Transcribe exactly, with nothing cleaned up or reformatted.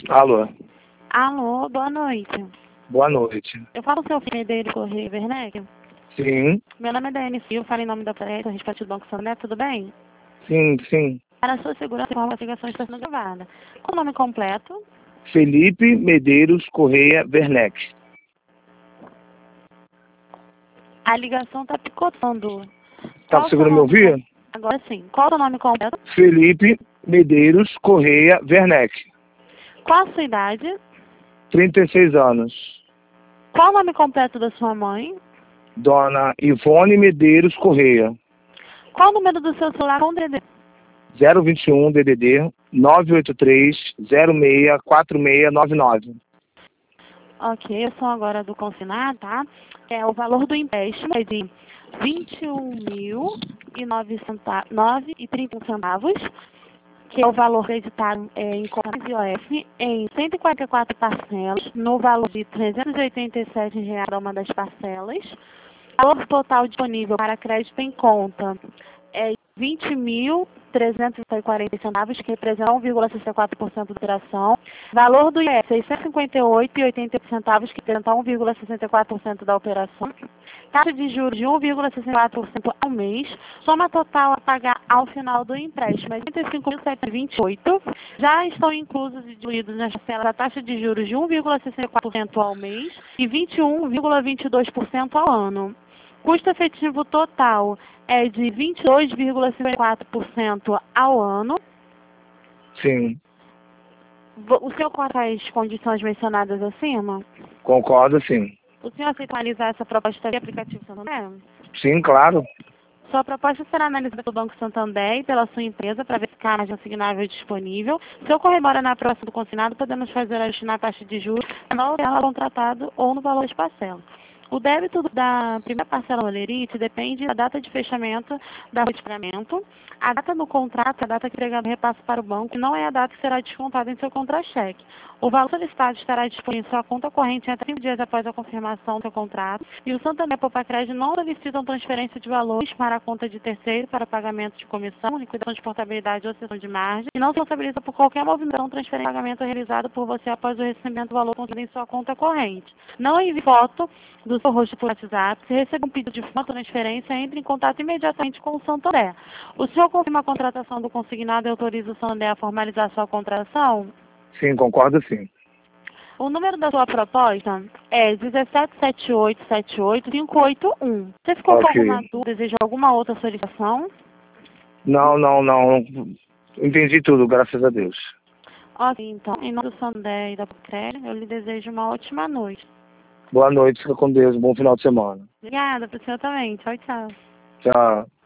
Alô, Alô, boa noite. boa noite. Eu falo com o seu filho Medeiro Correia Werneck. Sim, Meu nome é Daiane Silva, falo em nome da Prédio, a respeito do Banco Santander, tudo bem? sim, sim. Para a sua segurança, a ligação está sendo gravada. Qual o nome completo? Felipe Medeiros Correia Werneck. A ligação está picotando. Tá Qual o seu conseguindo me nome? ouvir? Agora sim. Qual o seu nome completo? Felipe Medeiros Correia Werneck. Qual a sua idade? trinta e seis anos. Qual o nome completo da sua mãe? Dona Ivone Medeiros Correia. Qual o número do seu celular com D D? zero vinte e um D D D nove oito três zero seis quatro seis nove nove. Ok, eu sou agora do consignado, tá? É, o valor do empréstimo é de vinte e um mil e nove e trinta e um centavos, que é o valor acreditado é, em contas I O F em cento e quarenta e quatro parcelas, no valor de trezentos e oitenta e sete reais cada uma das parcelas. O valor total disponível para crédito em conta é vinte mil trezentos e quarenta centavos, que representa um vírgula sessenta e quatro por cento da operação. Valor do I R seiscentos e cinquenta e oito reais e oitenta centavos, que representa um vírgula sessenta e quatro por cento da operação. Taxa de juros de um vírgula sessenta e quatro por cento ao mês. Soma total a pagar ao final do empréstimo é trinta e cinco mil setecentos e vinte e oito. Já estão inclusos e diluídos nas parcelas a taxa de juros de um vírgula sessenta e quatro por cento ao mês e vinte e um vírgula vinte e dois por cento ao ano. Custo efetivo total é de vinte e dois vírgula cinquenta e quatro por cento ao ano. Sim, O senhor conta as condições mencionadas acima? concordo, sim. O senhor aceita analisar essa proposta de aplicativo Santander? Sim, claro. Sua proposta será analisada pelo Banco Santander e pela sua empresa para verificar a margem assignável disponível. Se ocorrer mora na próxima do consignado, podemos fazer ajustar na taxa de juros no valor dela contratado ou no valor das parcelas. O débito da primeira parcela Olerite depende da data de fechamento da folha de pagamento. A data do contrato é a data que o empregador repassa para o banco e não é a data que será descontada em seu contra-cheque. O valor solicitado estará disponível em sua conta corrente até trinta dias após a confirmação do seu contrato. E o Santander Poupa Crédito não solicitam transferência de valores para a conta de terceiro para pagamento de comissão, liquidação de portabilidade ou cessão de margem. E não se responsabiliza por qualquer movimentação, transferência de pagamento realizado por você após o recebimento do valor contido em sua conta corrente. Não envie foto do seu rosto por WhatsApp. Se receber um pedido de foto ou transferência, entre em contato imediatamente com o Santander. O senhor confirma a contratação do consignado e autoriza o Santander a formalizar sua contratação? Sim, concordo, sim. O número da sua proposta é um sete sete oito sete oito cinco oito um. Você ficou com Ok. alguma dúvida, deseja alguma outra solicitação? Não, não, não. Entendi tudo, graças a Deus. Ok, então, em nome do Santander e da Crédito, eu lhe desejo uma ótima noite. Boa noite, fica com Deus. Bom final de semana. Obrigada, para o senhor também. Tchau, tchau. Tchau.